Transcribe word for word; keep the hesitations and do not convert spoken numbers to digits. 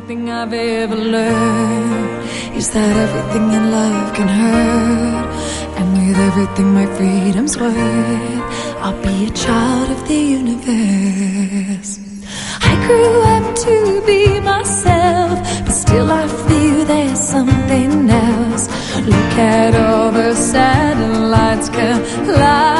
thing I've ever learned is that everything in love can hurt, and with everything my freedom's worth, I'll be a child of the universe. I grew up to be myself, but still I feel there's something else. Look at all the satellites collide.